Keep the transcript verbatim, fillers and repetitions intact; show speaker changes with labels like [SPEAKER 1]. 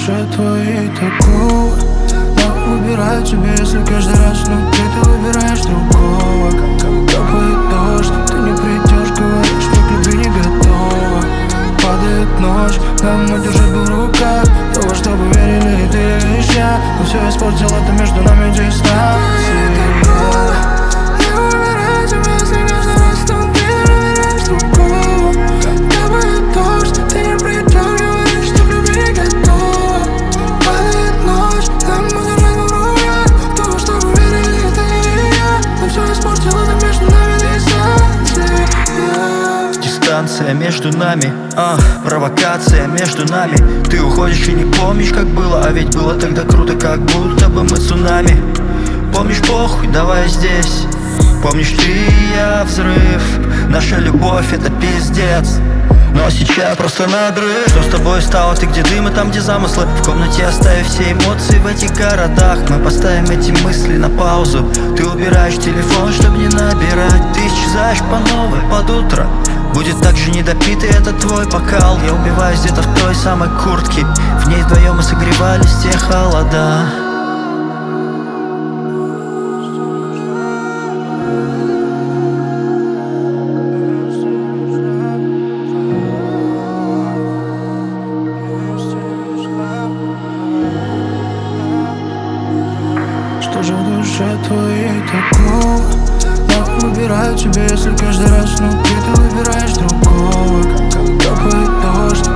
[SPEAKER 1] душе твоей такого. Я выбираю тебя, если каждый раз внутри ты выбираешь другого. Как, как капает дождь, ты не придешь, говоришь, что к любви не готова. Падает ночь, нам удержать был в руках того, чтобы верили и ты, и лишь я. Но все испортил, это между нами дистанция.
[SPEAKER 2] Дистанция между нами, а, провокация между нами. Ты уходишь и не помнишь, как было, а ведь было тогда круто, как будто бы мы цунами. Помнишь, похуй, давай здесь. Помнишь, ты и я, взрыв. Наша любовь — это пиздец. Но сейчас просто надрыв. Что с тобой стало? Ты где дым и там, где замыслы? В комнате оставив все эмоции в этих городах. Мы поставим эти мысли на паузу. Ты убираешь телефон, чтобы не набирать. Ты исчезаешь по новой под утро. Будет так же недопитый этот твой бокал. Я убиваюсь где-то в той самой куртке. В ней вдвоем мы согревались те холода.
[SPEAKER 1] Что же в душе твоей такого? Я выбираю тебя, если каждый раз внутри ты выбираешь другого. Как, как капает дождь.